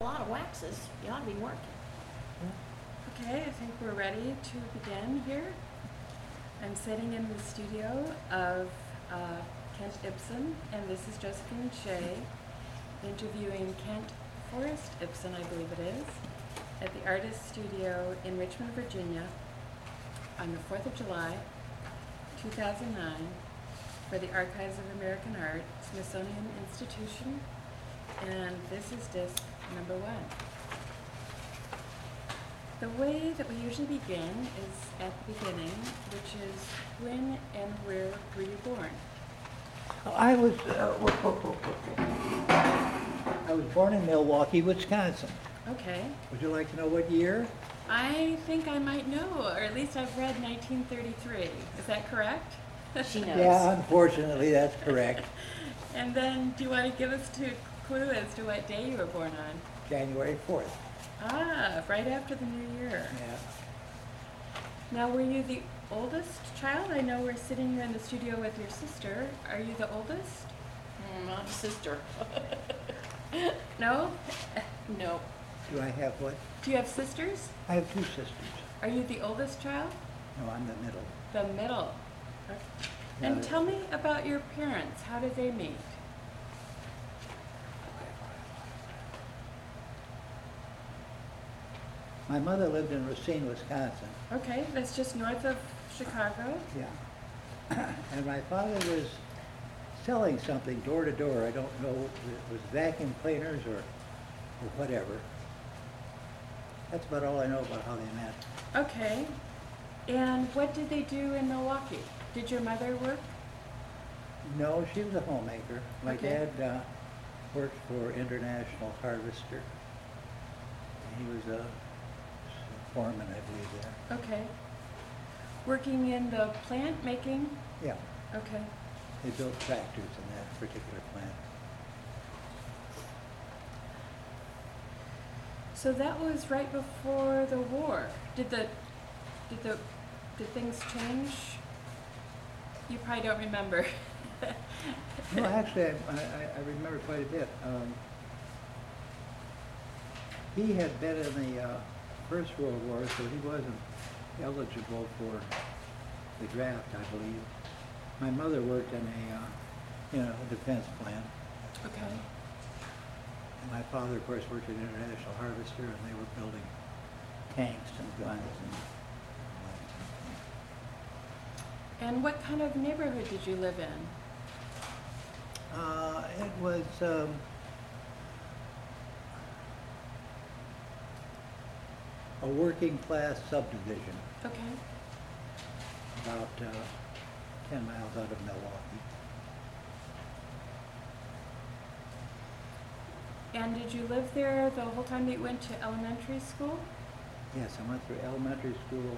A lot of waxes. You ought to be working. Okay, I think we're ready to begin here. I'm sitting in the studio of Kent Ibsen, and this is Josephine Shea interviewing Kent Forrest Ibsen, I believe it is, at the Artist Studio in Richmond, Virginia on the 4th of July, 2009 for the Archives of American Art, Smithsonian Institution, and this is disc number 1. The way that we usually begin is at the beginning, which is when and where were you born? I was born in Milwaukee, Wisconsin. Okay. Would you like to know what year? I think I might know, or at least I've read 1933. Is that correct? She knows. Yeah, unfortunately, that's correct. And then, do you want to give us a clue as to what day you were born on? January 4th. Ah, right after the new year. Yeah. Now, were you the oldest child? I know we're sitting here in the studio with your sister. Are you the oldest? I'm a sister. No? No. Do I have what? Do you have sisters? I have 2 sisters. Are you the oldest child? No, I'm the middle. The middle. Okay. Yeah, And tell me about your parents. How did they meet? My mother lived in Racine, Wisconsin. Okay, that's just north of Chicago. Yeah. And my father was selling something door to door. I don't know if it was vacuum cleaners or whatever. That's about all I know about how they met. Okay. And what did they do in Milwaukee? Did your mother work? No, she was a homemaker. My Okay. dad worked for International Harvester. He was a foreman, I believe, there. Okay. Working in the plant making? Yeah, Okay. they built tractors in that particular plant. So that was right before the war. Did things change? You probably don't remember. No, actually, I remember quite a bit. He had been in the First World War, so he wasn't eligible for the draft, I believe. My mother worked in a defense plant. Okay. And my father, of course, worked at International Harvester, and they were building tanks and guns and And what kind of neighborhood did you live in? it was a working class subdivision Okay. about 10 miles out of Milwaukee. And did you live there the whole time that you went to elementary school? Yes, I went through elementary school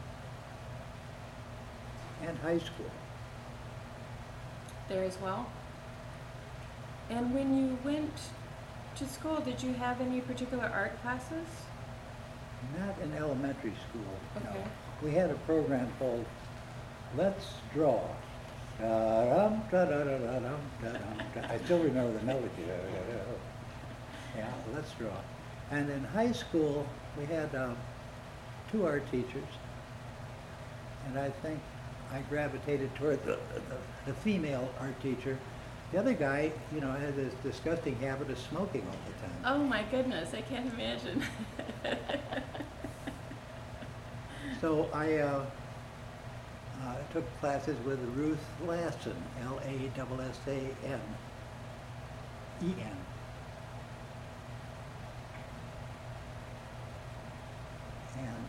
and high school. There as well? And when you went to school, did you have any particular art classes? Not in elementary school, no. Okay. We had a program called Let's Draw. Da-dum, da-da-da-da-dum, da-dum, da. I still remember the melody. Da-da-da-da. Yeah, Let's Draw. And in high school, we had 2 art teachers, and I think I gravitated toward the female art teacher. The other guy, had this disgusting habit of smoking all the time. Oh my goodness, I can't imagine. So I took classes with Ruth Lasson, Lassan, E-N. And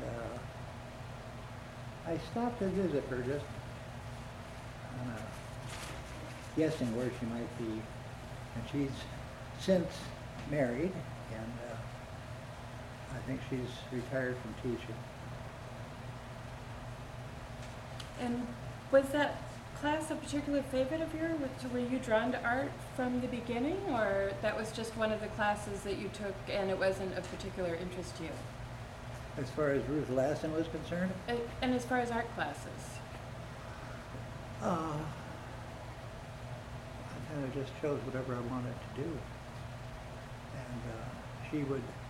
I stopped to visit her just guessing where she might be. And she's since married, and I think she's retired from teaching. And was that class a particular favorite of yours? Were you drawn to art from the beginning, or that was just one of the classes that you took and it wasn't of particular interest to you? As far as Ruth Lasson was concerned, And as far as art classes? I kind of just chose whatever I wanted to do. And she would